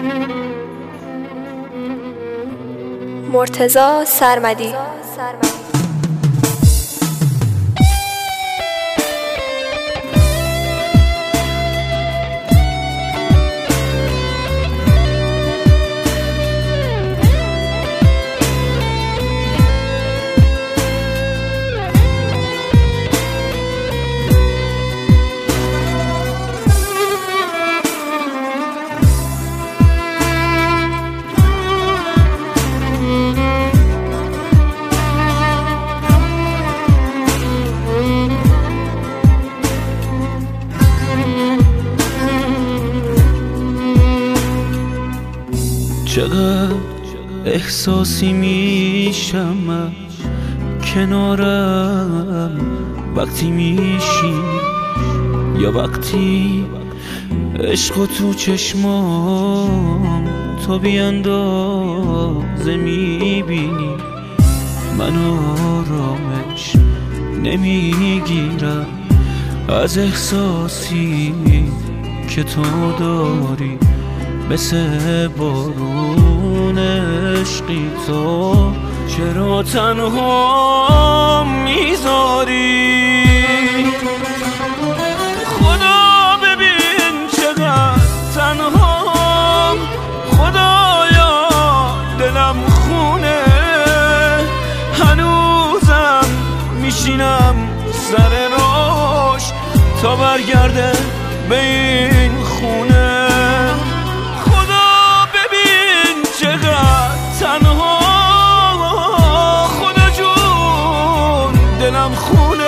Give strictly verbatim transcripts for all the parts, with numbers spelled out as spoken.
مرتضی سرمدی. چقدر احساسی میشم من کنارم وقتی میشینی، یا وقتی عشق تو چشمام تو بیاندازه میبینی. من آرامش نمیگیرم از احساسی که تو داری، مثل بارون عشقی تو چرا تنها میذاری؟ خدا ببین چقدر تنها، خدایا دلم خونه، هنوزم میشینم سر راش تا برگرده به این خونه. تنها خدا جون دلم خونه،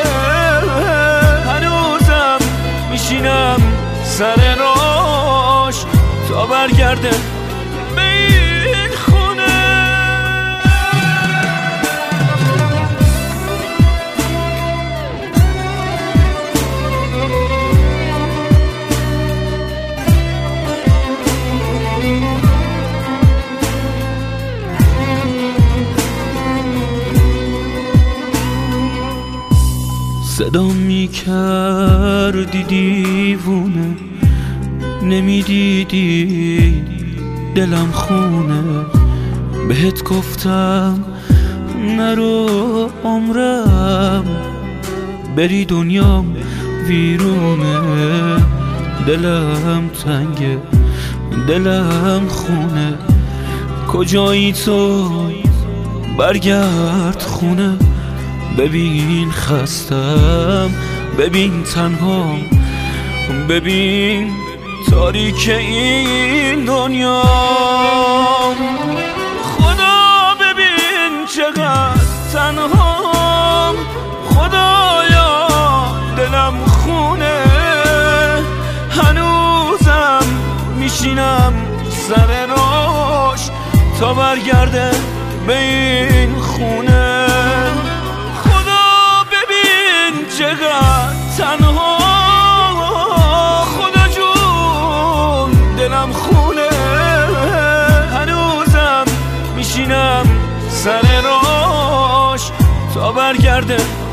هنوزم میشینم سر راش تا برگرده به این خونه. صدا میکردی دیوونه، نمیدیدی دلم خونه. بهت گفتم نرو عمرم، بری دنیام ویرونه. دلم تنگه دلم خونه، کجایی تو برگرد خونه. ببین خستم، ببین تنهام، ببین تاریک این دنیا. خدا ببین چقدر تنهام، خدایا دلم خونه، هنوزم میشینم سر راش تا برگرده به این خونه. چقدر تنها خدا جون دلم خونه، هنوزم میشینم سر راش تا برگرده